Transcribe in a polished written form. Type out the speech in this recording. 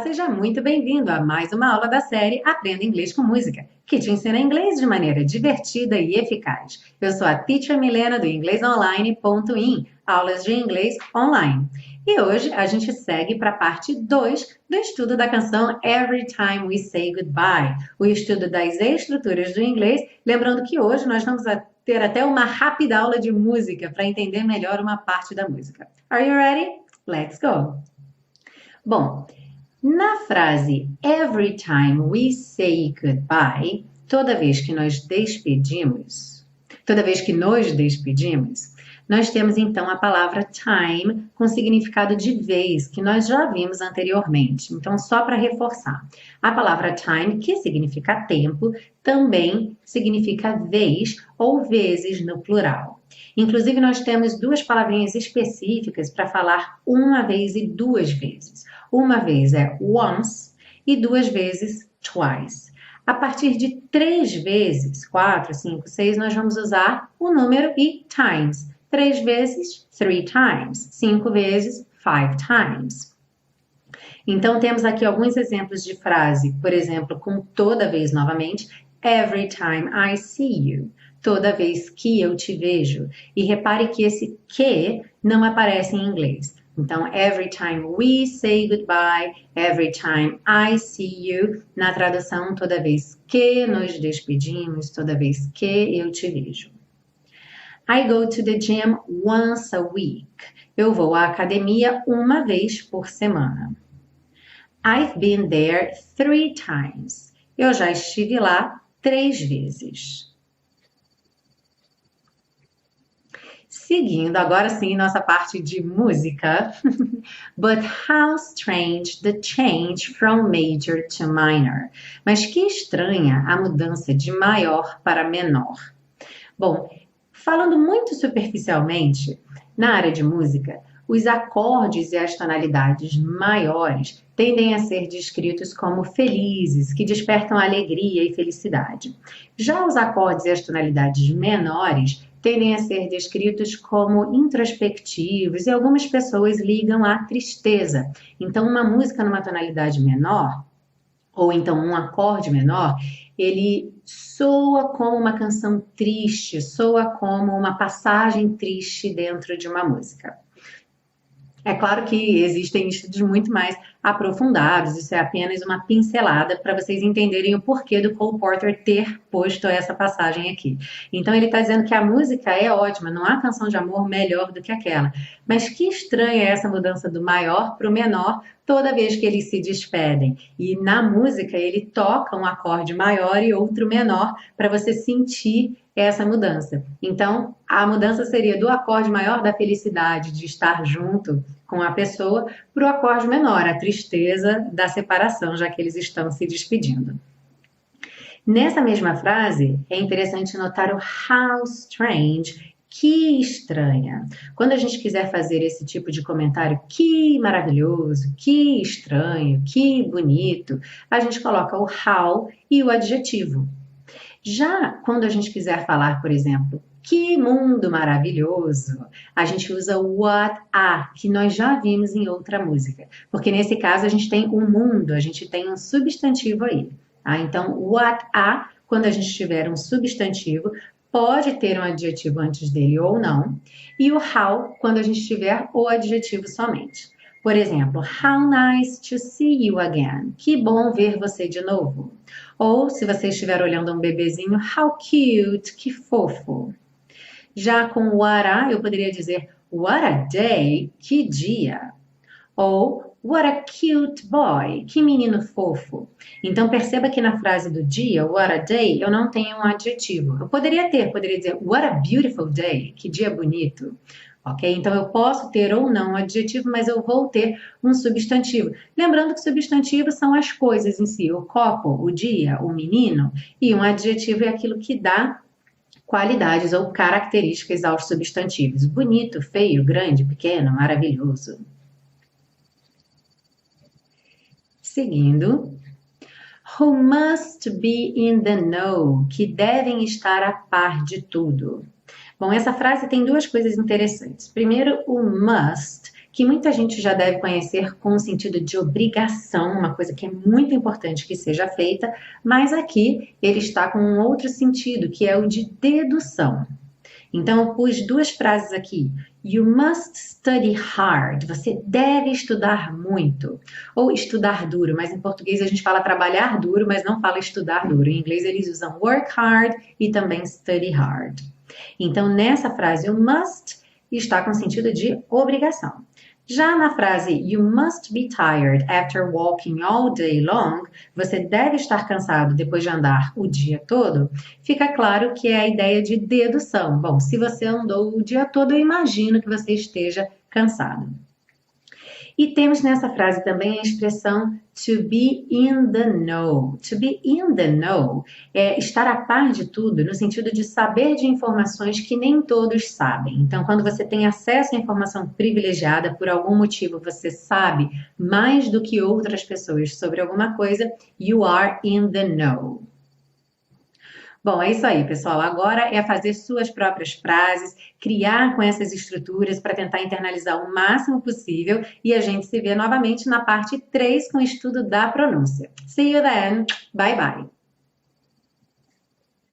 seja muito bem-vindo a mais uma aula da série Aprenda Inglês com Música, que te ensina inglês de maneira divertida e eficaz. Eu sou a Teacher Milena do inglesonline.in, aulas de inglês online. E hoje a gente segue para a parte 2 do estudo da canção Every Time We Say Goodbye, o estudo das estruturas do inglês, lembrando que hoje nós vamos ter até uma rápida aula de música para entender melhor uma parte da música. Are you ready? Let's go! Bom, na frase Every time we say goodbye, toda vez que nos despedimos, nós temos então a palavra time com significado de vez, que nós já vimos anteriormente. Então, só para reforçar, a palavra time, que significa tempo, também significa vez ou vezes no plural. Inclusive, nós temos duas palavrinhas específicas para falar uma vez e duas vezes. Uma vez é once e duas vezes twice. A partir de 3 vezes, 4, 5, 6, nós vamos usar o número e times. 3 vezes, 3 times. 5 vezes, 5 times. Então, temos aqui alguns exemplos de frase, por exemplo, com toda vez novamente, every time I see you. Toda vez que eu te vejo. E repare que esse que não aparece em inglês. Então, every time we say goodbye, every time I see you. Na tradução, toda vez que nos despedimos, toda vez que eu te vejo. I go to the gym once a week. Eu vou à academia uma vez por semana. I've been there 3 times. Eu já estive lá 3 vezes. Seguindo, agora sim, nossa parte de música. But how strange the change from major to minor. Mas que estranha a mudança de maior para menor. Bom, falando muito superficialmente, na área de música, os acordes e as tonalidades maiores tendem a ser descritos como felizes, que despertam alegria e felicidade. Já os acordes e as tonalidades menores tendem a ser descritos como introspectivos e algumas pessoas ligam à tristeza. Então, uma música numa tonalidade menor, ou então um acorde menor, ele soa como uma canção triste, soa como uma passagem triste dentro de uma música. É claro que existem estudos muito mais aprofundados, isso é apenas uma pincelada para vocês entenderem o porquê do Cole Porter ter posto essa passagem aqui. Então ele está dizendo que a música é ótima, não há canção de amor melhor do que aquela. Mas que estranha é essa mudança do maior para o menor toda vez que eles se despedem. E na música ele toca um acorde maior e outro menor para você sentir essa mudança. Então, a mudança seria do acorde maior da felicidade de estar junto com a pessoa para o acorde menor, a tristeza da separação, já que eles estão se despedindo. Nessa mesma frase, é interessante notar o how strange, que estranha. Quando a gente quiser fazer esse tipo de comentário, que maravilhoso, que estranho, que bonito, a gente coloca o how e o adjetivo. Já quando a gente quiser falar, por exemplo, que mundo maravilhoso, a gente usa o what a, que nós já vimos em outra música. Porque nesse caso a gente tem um mundo, a gente tem um substantivo aí. Tá? Então, what a, quando a gente tiver um substantivo, pode ter um adjetivo antes dele ou não. E o how, quando a gente tiver o adjetivo somente. Por exemplo, how nice to see you again. Que bom ver você de novo. Ou, se você estiver olhando um bebezinho, how cute, que fofo. Já com o what a, eu poderia dizer what a day, que dia. Ou what a cute boy, que menino fofo. Então, perceba que na frase do dia, what a day, eu não tenho um adjetivo. Eu poderia dizer what a beautiful day, que dia bonito. Ok? Então, eu posso ter ou não um adjetivo, mas eu vou ter um substantivo. Lembrando que substantivos são as coisas em si, o copo, o dia, o menino, e um adjetivo é aquilo que dá qualidades ou características aos substantivos. Bonito, feio, grande, pequeno, maravilhoso. Seguindo. Who must be in the know, que devem estar a par de tudo. Bom, essa frase tem duas coisas interessantes. Primeiro, o must, que muita gente já deve conhecer com o sentido de obrigação, uma coisa que é muito importante que seja feita, mas aqui ele está com um outro sentido, que é o de dedução. Então, eu pus duas frases aqui. You must study hard. Você deve estudar muito. Ou estudar duro, mas em português a gente fala trabalhar duro, mas não fala estudar duro. Em inglês eles usam work hard e também study hard. Então, nessa frase, you must está com sentido de obrigação. Já na frase you must be tired after walking all day long, você deve estar cansado depois de andar o dia todo, fica claro que é a ideia de dedução. Bom, se você andou o dia todo, eu imagino que você esteja cansado. E temos nessa frase também a expressão to be in the know. To be in the know é estar a par de tudo, no sentido de saber de informações que nem todos sabem. Então, quando você tem acesso à informação privilegiada, por algum motivo você sabe mais do que outras pessoas sobre alguma coisa, you are in the know. Bom, é isso aí, pessoal. Agora é fazer suas próprias frases, criar com essas estruturas para tentar internalizar o máximo possível e a gente se vê novamente na parte 3 com o estudo da pronúncia. See you then. Bye, bye.